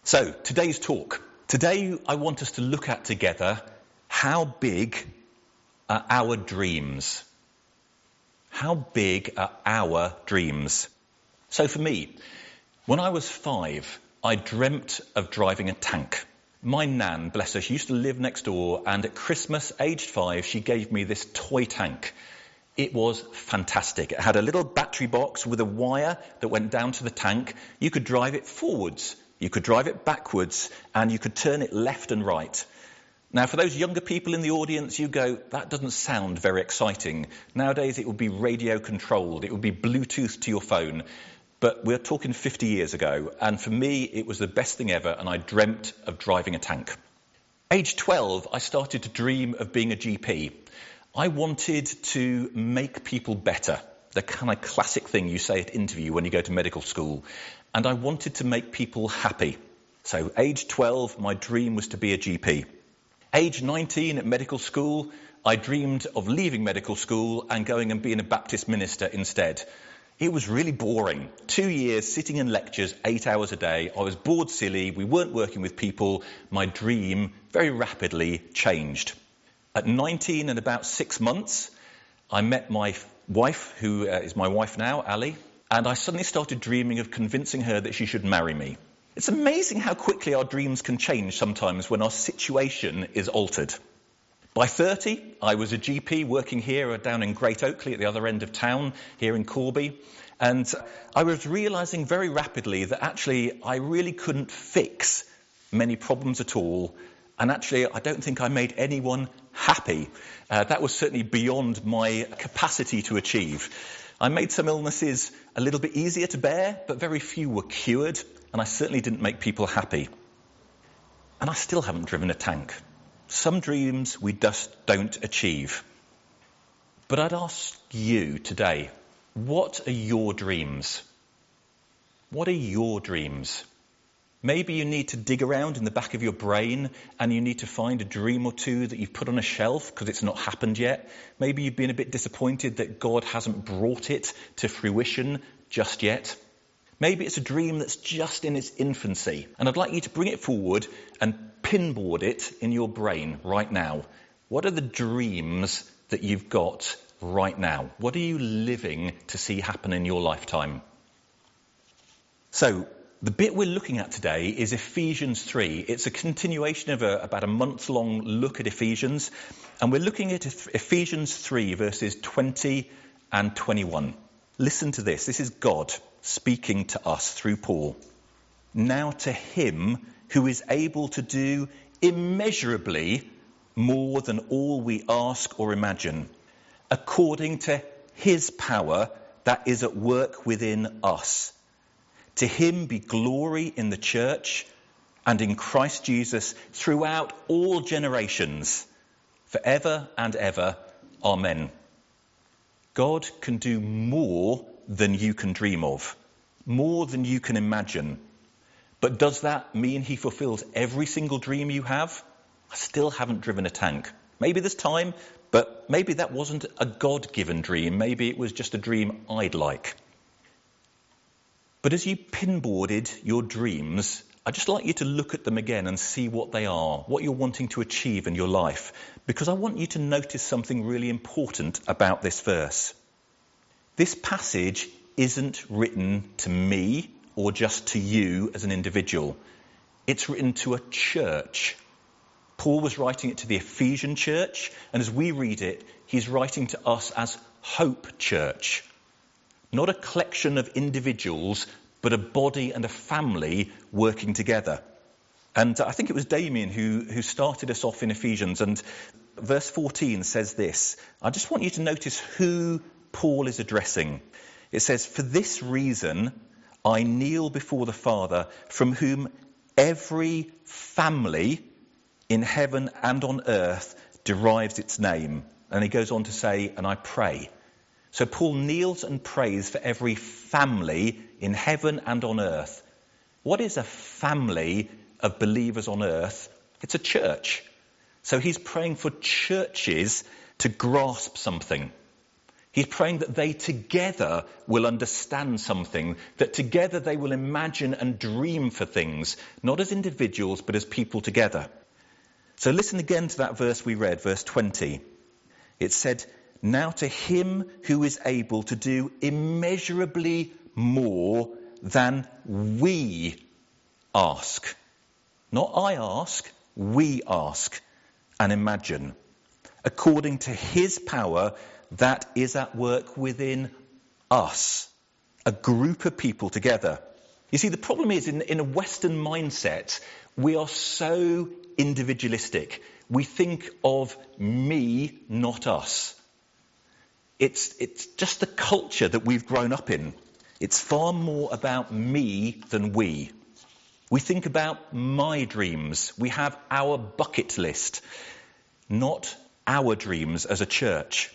So, today's talk. Today I want us to look at together how big are our dreams. How big are our dreams? So for me, when I was 5, I dreamt of driving a tank. My nan, bless her, she used to live next door, and at Christmas, aged 5, she gave me this toy tank. It was fantastic. It had a little battery box with a wire that went down to the tank. You could drive it forwards, you could drive it backwards, and you could turn it left and right. Now, for those younger people in the audience, you go, that doesn't sound very exciting. Nowadays, it would be radio controlled. It would be Bluetooth to your phone. But we're talking 50 years ago. And for me, it was the best thing ever. And I dreamt of driving a tank. Age 12, I started to dream of being a GP. I wanted to make people better. The kind of classic thing you say at interview when you go to medical school. And I wanted to make people happy. So age 12, my dream was to be a GP. Age 19 at medical school, I dreamed of leaving medical school and going and being a Baptist minister instead. It was really boring. 2 years sitting in lectures, 8 hours a day. I was bored silly. We weren't working with people. My dream very rapidly changed. At 19 and about 6 months, I met my wife, who is my wife now, Ali, and I suddenly started dreaming of convincing her that she should marry me. It's amazing how quickly our dreams can change sometimes when our situation is altered. By 30, I was a GP working here down in Great Oakley at the other end of town, here in Corby. And I was realising very rapidly that actually I really couldn't fix many problems at all. And actually, I don't think I made anyone happy. That was certainly beyond my capacity to achieve. I made some illnesses a little bit easier to bear, but very few were cured. And I certainly didn't make people happy. And I still haven't driven a tank. Some dreams we just don't achieve. But I'd ask you today, what are your dreams? What are your dreams? Maybe you need to dig around in the back of your brain and you need to find a dream or two that you've put on a shelf because it's not happened yet. Maybe you've been a bit disappointed that God hasn't brought it to fruition just yet. Maybe it's a dream that's just in its infancy. And I'd like you to bring it forward and pinboard it in your brain right now. What are the dreams that you've got right now? What are you living to see happen in your lifetime? So, the bit we're looking at today is Ephesians 3. It's a continuation of about a month-long look at Ephesians. And we're looking at Ephesians 3, verses 20 and 21. Listen to this. This is God speaking to us through Paul. Now to him who is able to do immeasurably more than all we ask or imagine, according to his power that is at work within us. To him be glory in the church and in Christ Jesus throughout all generations, forever and ever. Amen. God can do more than you can dream of, more than you can imagine. But does that mean he fulfills every single dream you have? I still haven't driven a tank. Maybe there's time, but maybe that wasn't a God-given dream. Maybe it was just a dream I'd like. But as you pinboarded your dreams, I'd just like you to look at them again and see what they are, what you're wanting to achieve in your life. Because I want you to notice something really important about this verse. This passage isn't written to me or just to you as an individual. It's written to a church. Paul was writing it to the Ephesian church, and as we read it, he's writing to us as Hope Church. Not a collection of individuals, but a body and a family working together. And I think it was Damien who started us off in Ephesians, and verse 14 says this. I just want you to notice who Paul is addressing. It says, "For this reason I kneel before the Father, from whom every family in heaven and on earth derives its name." And he goes on to say, "And I pray." So Paul kneels and prays for every family in heaven and on earth. What is a family of believers on earth? It's a church. So he's praying for churches to grasp something. He's praying that they together will understand something, that together they will imagine and dream for things, not as individuals, but as people together. So listen again to that verse we read, verse 20. It said, "Now to him who is able to do immeasurably more than we ask." Not I ask, we ask and imagine. According to his power that is at work within us. A group of people together. You see, the problem is in a Western mindset, we are so individualistic. We think of me, not us. It's just the culture that we've grown up in. It's far more about me than we. We think about my dreams. We have our bucket list, not our dreams as a church.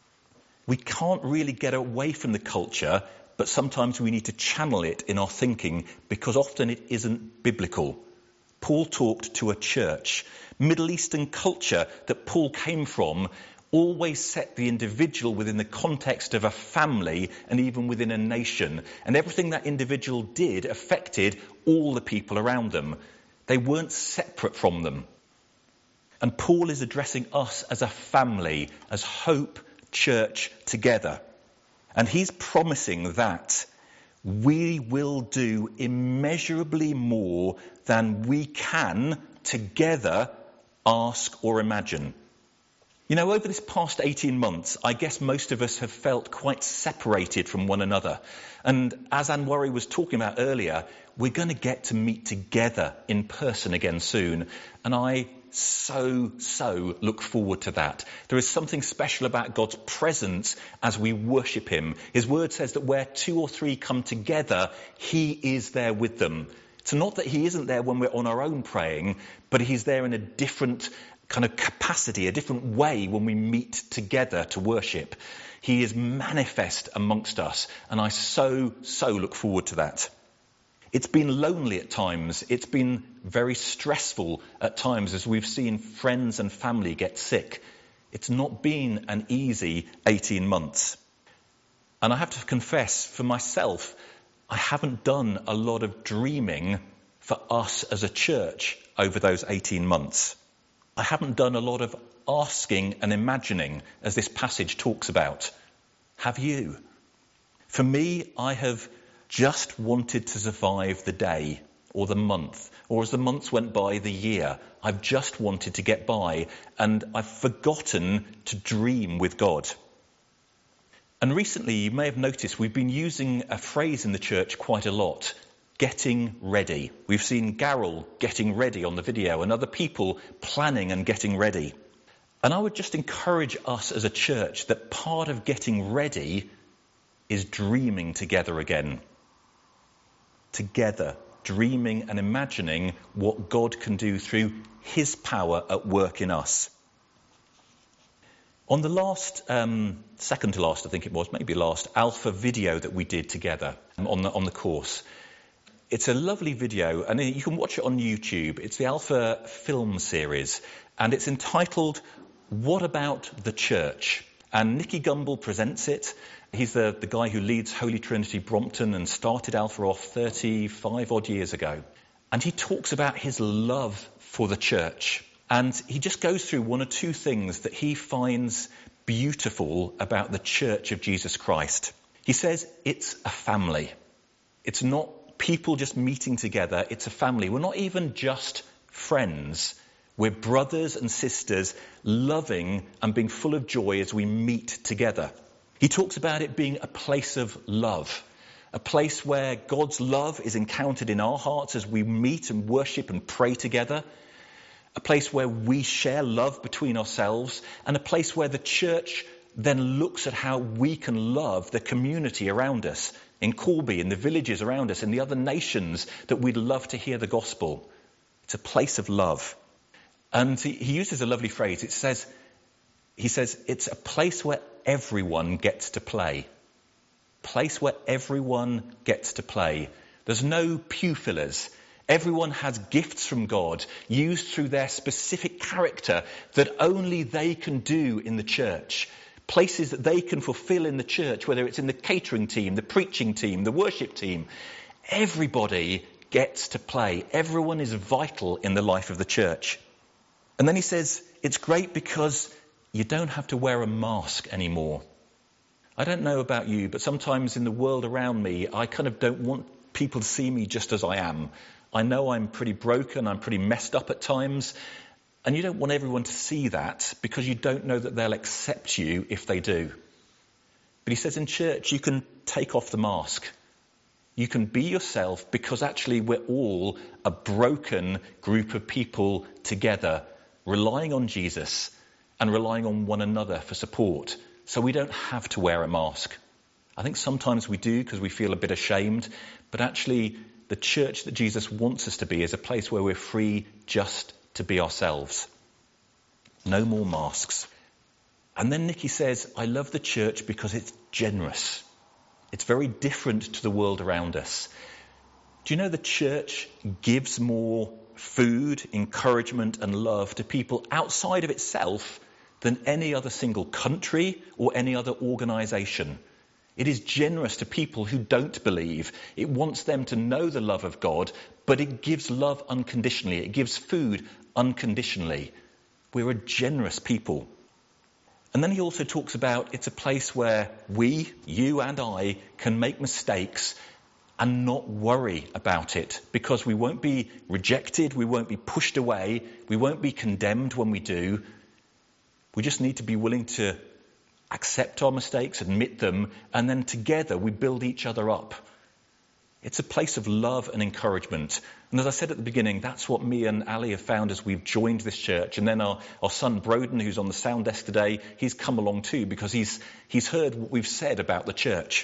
We can't really get away from the culture, but sometimes we need to channel it in our thinking because often it isn't biblical. Paul talked to a church. Middle Eastern culture that Paul came from always set the individual within the context of a family and even within a nation. And everything that individual did affected all the people around them. They weren't separate from them. And Paul is addressing us as a family, as Hope Church together. And he's promising that we will do immeasurably more than we can together ask or imagine. You know, over this past 18 months, I guess most of us have felt quite separated from one another. And as Anwari was talking about earlier, we're going to get to meet together in person again soon. And I so look forward to that. There is something special about God's presence as we worship him. His word says that where 2 or 3 come together, he is there with them. It's not that he isn't there when we're on our own praying, but he's there in a different kind of capacity, a different way when we meet together to worship. He is manifest amongst us, and I so look forward to that. It's been lonely at times. It's been very stressful at times as we've seen friends and family get sick. It's not been an easy 18 months. And I have to confess, for myself, I haven't done a lot of dreaming for us as a church over those 18 months. I haven't done a lot of asking and imagining, as this passage talks about. Have you? For me, I have just wanted to survive the day or the month, or as the months went by, the year. I've just wanted to get by, and I've forgotten to dream with God. And recently, you may have noticed, we've been using a phrase in the church quite a lot, getting ready. We've seen Garrel getting ready on the video and other people planning and getting ready. And I would just encourage us as a church that part of getting ready is dreaming together again. Together, dreaming and imagining what God can do through his power at work in us. On the last, second to last, I think it was, maybe last, Alpha video that we did together on the course. It's a lovely video, and you can watch it on YouTube. It's the Alpha film series, and it's entitled, What About the Church? And Nicky Gumbel presents it. He's the guy who leads Holy Trinity Brompton and started Alpha off 35 odd years ago. And he talks about his love for the church. And he just goes through 1 or 2 things that he finds beautiful about the Church of Jesus Christ. He says it's a family. It's not people just meeting together, it's a family. We're not even just friends. We're brothers and sisters loving and being full of joy as we meet together. He talks about it being a place of love, a place where God's love is encountered in our hearts as we meet and worship and pray together, a place where we share love between ourselves, and a place where the church then looks at how we can love the community around us, in Corby, in the villages around us, in the other nations that we'd love to hear the gospel. It's a place of love. And he uses a lovely phrase. He says, it's a place where everyone gets to play. Place where everyone gets to play. There's no pew fillers. Everyone has gifts from God used through their specific character that only they can do in the church. places that they can fulfill in the church, whether it's in the catering team, the preaching team, the worship team. Everybody gets to play. Everyone is vital in the life of the church. And then he says, it's great because you don't have to wear a mask anymore. I don't know about you, but sometimes in the world around me, I kind of don't want people to see me just as I am. I know I'm pretty broken, I'm pretty messed up at times, and you don't want everyone to see that because you don't know that they'll accept you if they do. But he says in church, you can take off the mask. You can be yourself because actually we're all a broken group of people together, relying on Jesus and relying on one another for support. So we don't have to wear a mask. I think sometimes we do because we feel a bit ashamed, but actually the church that Jesus wants us to be is a place where we're free just to be ourselves. No more masks. And then Nicky says, I love the church because it's generous. It's very different to the world around us. Do you know the church gives more food, encouragement and love to people outside of itself than any other single country or any other organisation? It is generous to people who don't believe. It wants them to know the love of God, but it gives love unconditionally. It gives food unconditionally. We're a generous people. And then he also talks about it's a place where we, you and I, can make mistakes and not worry about it because we won't be rejected, we won't be pushed away, we won't be condemned when we do. We just need to be willing to accept our mistakes, admit them, and then together we build each other up. It's a place of love and encouragement. And as I said at the beginning, that's what me and Ali have found as we've joined this church. And then our son Broden, who's on the sound desk today, he's come along too because he's heard what we've said about the church.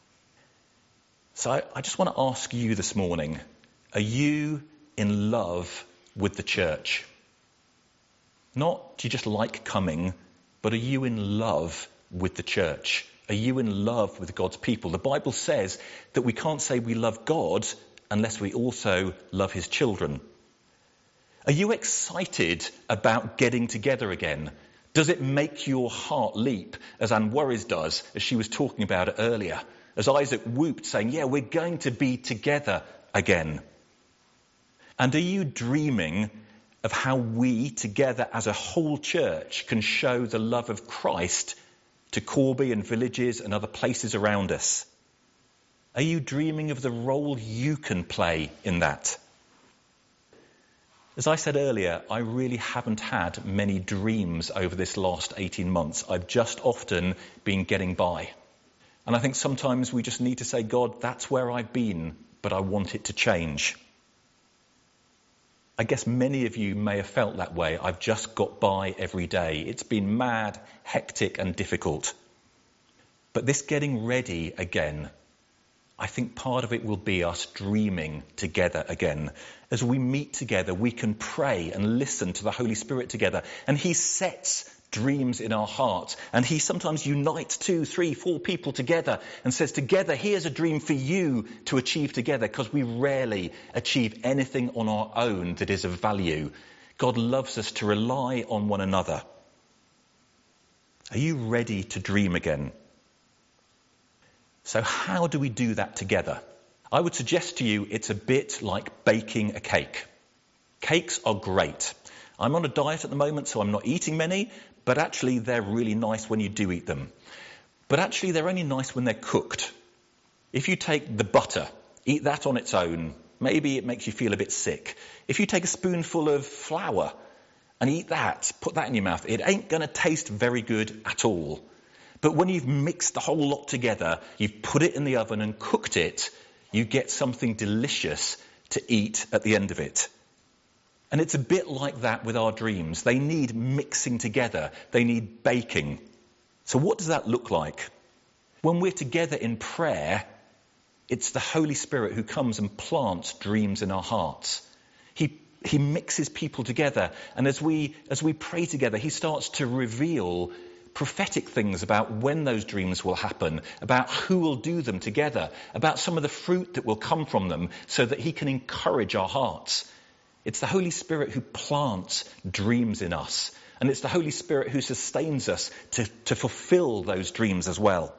So I just want to ask you this morning, are you in love with the church? Not do you just like coming, but are you in love with the church? Are you in love with God's people? The Bible says that we can't say we love God unless we also love his children. Are you excited about getting together again? Does it make your heart leap, as Anne Worries does, as she was talking about it earlier? As Isaac whooped, saying, yeah, we're going to be together again. And are you dreaming of how we, together as a whole church, can show the love of Christ to Corby and villages and other places around us? Are you dreaming of the role you can play in that? As I said earlier, I really haven't had many dreams over this last 18 months. I've just often been getting by. And I think sometimes we just need to say, God, that's where I've been, but I want it to change. I guess many of you may have felt that way. I've just got by every day. It's been mad, hectic and difficult. But this getting ready again, I think part of it will be us dreaming together again. As we meet together, we can pray and listen to the Holy Spirit together. And he sets dreams in our hearts. And he sometimes unites 2, 3, 4 people together and says, together, here's a dream for you to achieve together, because we rarely achieve anything on our own that is of value. God loves us to rely on one another. Are you ready to dream again? So how do we do that together? I would suggest to you it's a bit like baking a cake. Cakes are great. I'm on a diet at the moment, so I'm not eating many, but actually they're really nice when you do eat them. But actually they're only nice when they're cooked. If you take the butter, eat that on its own, maybe it makes you feel a bit sick. If you take a spoonful of flour and eat that, put that in your mouth, it ain't going to taste very good at all. But when you've mixed the whole lot together, you've put it in the oven and cooked it, you get something delicious to eat at the end of it. And it's a bit like that with our dreams. They need mixing together. They need baking. So what does that look like? When we're together in prayer, it's the Holy Spirit who comes and plants dreams in our hearts. He mixes people together. And as we pray together, he starts to reveal prophetic things about when those dreams will happen, about who will do them together, about some of the fruit that will come from them, so that he can encourage our hearts. It's the Holy Spirit who plants dreams in us. And it's the Holy Spirit who sustains us to fulfill those dreams as well.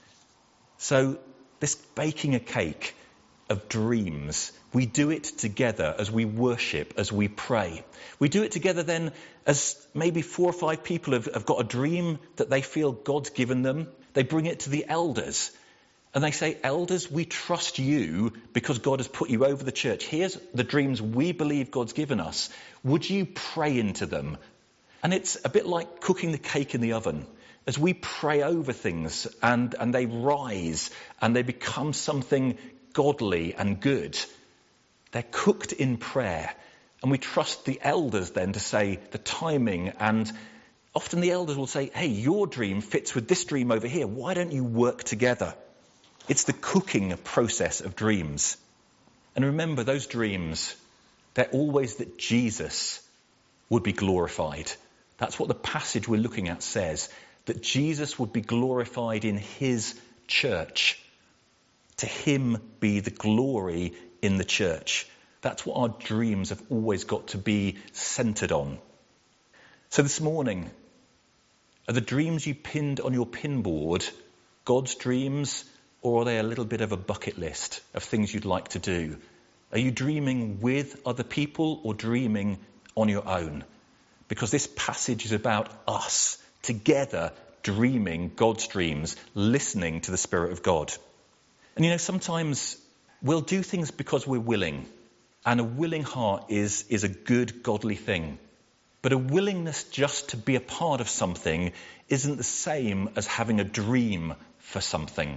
So this baking a cake of dreams, we do it together as we worship, as we pray. We do it together then as maybe 4 or 5 people have got a dream that they feel God's given them. They bring it to the elders and they say, elders, we trust you because God has put you over the church. Here's the dreams we believe God's given us. Would you pray into them? And it's a bit like cooking the cake in the oven. As we pray over things and they rise and they become something godly and good, they're cooked in prayer. And we trust the elders then to say the timing. And often the elders will say, hey, your dream fits with this dream over here. Why don't you work together? It's the cooking process of dreams. And remember, those dreams, they're always that Jesus would be glorified. That's what the passage we're looking at says, that Jesus would be glorified in his church. To him be the glory in the church. That's what our dreams have always got to be centered on. So this morning, are the dreams you pinned on your pinboard God's dreams, or are they a little bit of a bucket list of things you'd like to do? Are you dreaming with other people or dreaming on your own? Because this passage is about us together dreaming God's dreams, listening to the Spirit of God. And sometimes we'll do things because we're willing. And a willing heart is a good, godly thing. But a willingness just to be a part of something isn't the same as having a dream for something.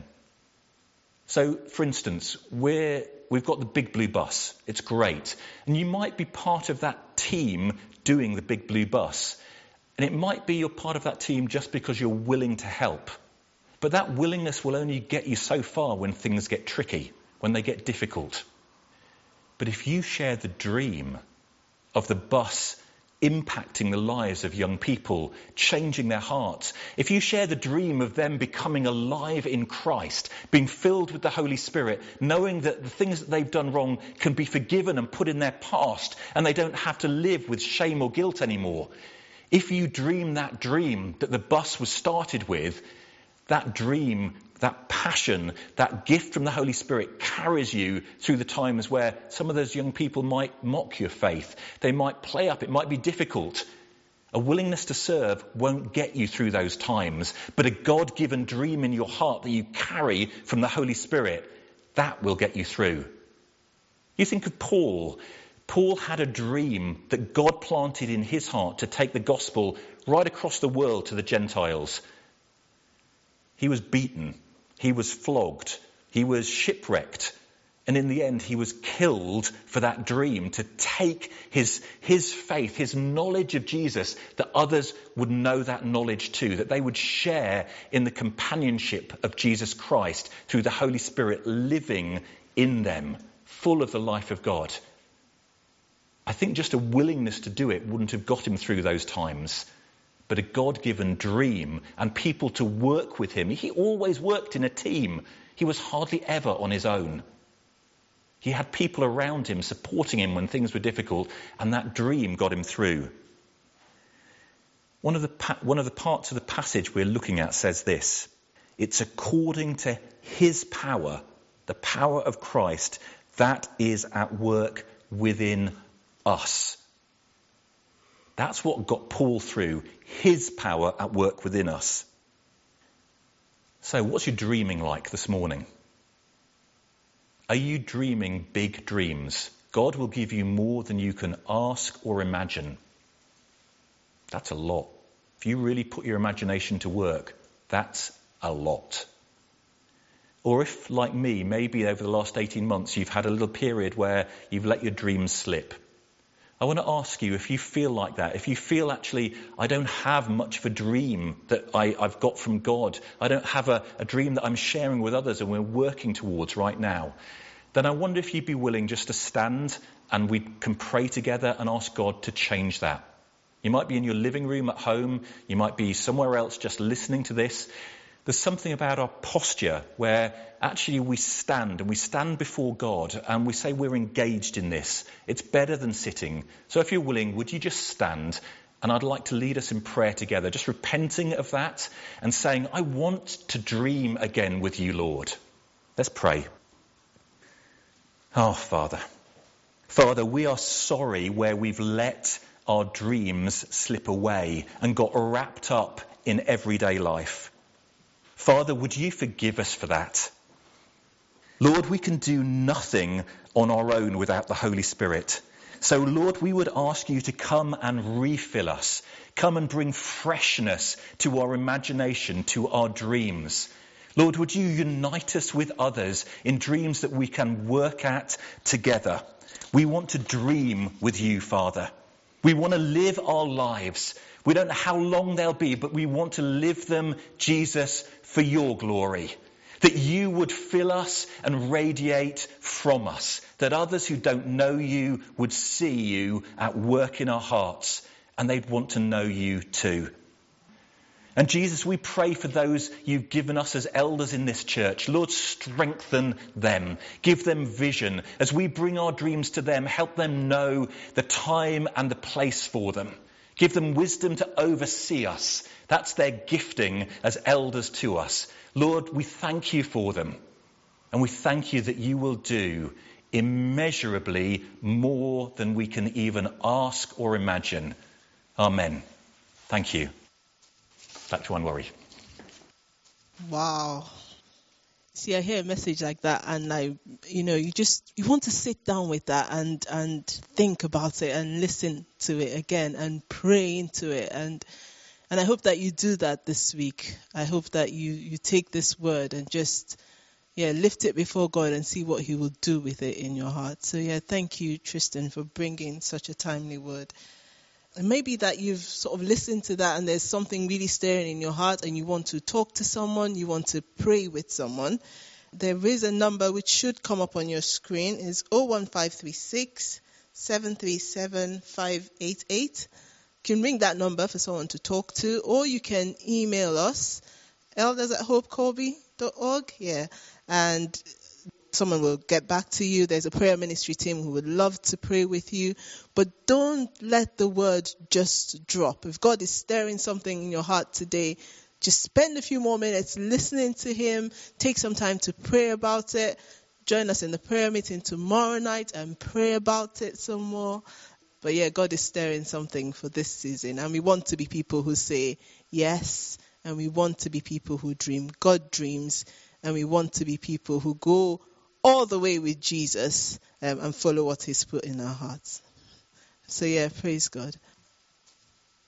So, for instance, we've got the Big Blue Bus. It's great. And you might be part of that team doing the Big Blue Bus. And it might be you're part of that team just because you're willing to help. But that willingness will only get you so far when things get tricky, when they get difficult. But if you share the dream of the bus impacting the lives of young people, changing their hearts, if you share the dream of them becoming alive in Christ, being filled with the Holy Spirit, knowing that the things that they've done wrong can be forgiven and put in their past, and they don't have to live with shame or guilt anymore. If you dream that dream that the bus was started with, that dream, that passion, that gift from the Holy Spirit carries you through the times where some of those young people might mock your faith. They might play up. It might be difficult. A willingness to serve won't get you through those times. But a God-given dream in your heart that you carry from the Holy Spirit, that will get you through. You think of Paul. Paul had a dream that God planted in his heart to take the gospel right across the world to the Gentiles. He was beaten, he was flogged, he was shipwrecked, and in the end he was killed for that dream, to take his faith, his knowledge of Jesus, that others would know that knowledge too, that they would share in the companionship of Jesus Christ through the Holy Spirit living in them, full of the life of God. I think just a willingness to do it wouldn't have got him through those times. But a God-given dream and people to work with him. He always worked in a team. He was hardly ever on his own. He had people around him supporting him when things were difficult, and that dream got him through. One of the parts of the passage we're looking at says this: it's according to his power, the power of Christ, that is at work within us. That's what got Paul through, his power at work within us. So what's your dreaming like this morning? Are you dreaming big dreams? God will give you more than you can ask or imagine. That's a lot. If you really put your imagination to work, that's a lot. Or if, like me, maybe over the last 18 months you've had a little period where you've let your dreams slip. I want to ask you, if you feel like that, if you feel actually I don't have much of a dream that I've got from God, I don't have a dream that I'm sharing with others and we're working towards right now, then I wonder if you'd be willing just to stand and we can pray together and ask God to change that. You might be in your living room at home, you might be somewhere else just listening to this. There's something about our posture where actually we stand before God and we say we're engaged in this. It's better than sitting. So if you're willing, would you just stand And I'd like to lead us in prayer together, just repenting of that and saying, I want to dream again with you, Lord. Let's pray. Oh, Father. Father, we are sorry where we've let our dreams slip away and got wrapped up in everyday life. Father, would you forgive us for that? Lord, we can do nothing on our own without the Holy Spirit. So, Lord, we would ask you to come and refill us. Come and bring freshness to our imagination, to our dreams. Lord, would you unite us with others in dreams that we can work at together? We want to dream with you, Father. We want to live our lives. We don't know how long they'll be, but we want to live them, Jesus, for your glory. That you would fill us and radiate from us. That others who don't know you would see you at work in our hearts, and they'd want to know you too. And Jesus, we pray for those you've given us as elders in this church. Lord, strengthen them. Give them vision. As we bring our dreams to them, help them know the time and the place for them. Give them wisdom to oversee us. That's their gifting as elders to us. Lord, we thank you for them. And we thank you that you will do immeasurably more than we can even ask or imagine. Amen. Thank you. Back to Unworried. Wow. See, I hear a message like that and you want to sit down with that and think about it and listen to it again and pray into it. And I hope that you do that this week. I hope that you take this word and just, lift it before God and see what he will do with it in your heart. So, thank you, Tristan, for bringing such a timely word. And maybe that you've sort of listened to that and there's something really stirring in your heart and you want to talk to someone, you want to pray with someone. There is a number which should come up on your screen. It's 01536 737 588. You can ring that number for someone to talk to, or you can email us, elders@hopecorby.org. And someone will get back to you. There's a prayer ministry team who would love to pray with you. But don't let the word just drop. If God is stirring something in your heart today, just spend a few more minutes listening to him. Take some time to pray about it. Join us in the prayer meeting tomorrow night and pray about it some more. But God is stirring something for this season. And we want to be people who say yes. And we want to be people who dream. God dreams. And we want to be people who go all the way with Jesus and follow what he's put in our hearts. So praise God.